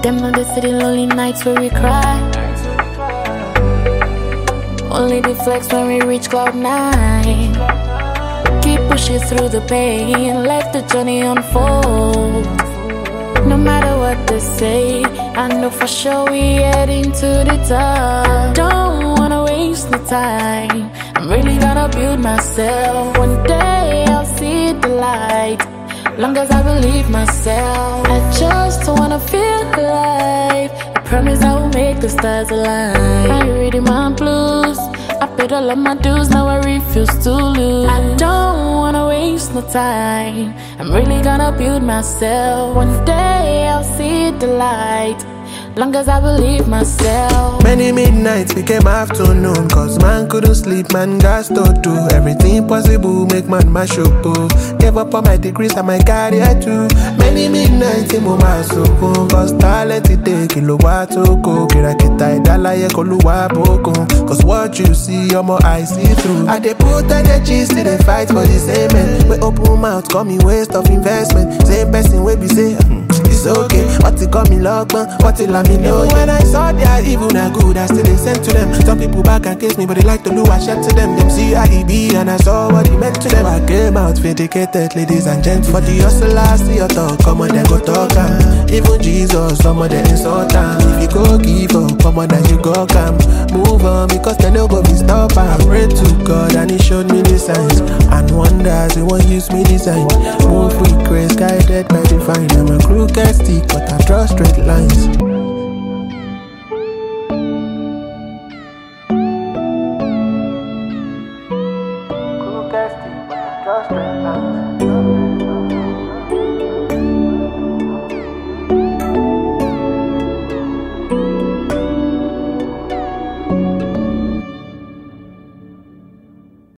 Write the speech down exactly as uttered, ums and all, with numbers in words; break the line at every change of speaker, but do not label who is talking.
Them know the city lonely nights where we cry. Only the flex when we reach cloud nine. Keep pushing through the pain, let the journey unfold. No matter what they say, I know for sure we heading to the top. Don't wanna waste no time, I'm really gonna build myself. One day I'll see the light, long as I believe myself. I just wanna feel alive, I promise I will make the stars align. I reading my blues, I paid all of my dues, now I refuse to lose. I don't wanna waste no time, I'm really gonna build myself. One day I'll see the light, long as I believe myself.
Many midnights became afternoon, cause man couldn't sleep, man got to do everything possible, make man mash up. Oh. Gave up on my degrees and my career too. Many midnights in my soul, cause talent it take a lot to go. Kirakita idalaye koluwa boko, cause what you see, your more I see through. I dey put energy, still they fight for the same man. We open mouth, call me waste of investment. Same person we be say, hmm, it's okay. What it got me locked, man, what it let me know. When I saw their evil and good, I still they sent to them. Some people back and kiss me, but they like to do I shed to them. Them see how he be, and I saw what he meant to them. I came out vindicated, ladies and gents. For the hustle, I see your talk, come on, then go talk am. Even Jesus, some of them insult am. If you go give up, come on, then you go come. Move on, because they no go be stop. I pray to God, and he showed me the signs. And wonders, he won't use me design. Move with grace, guided by divine. I'm a crooked stick, but I draw straight lines. Crooked stick, but I draw straight lines.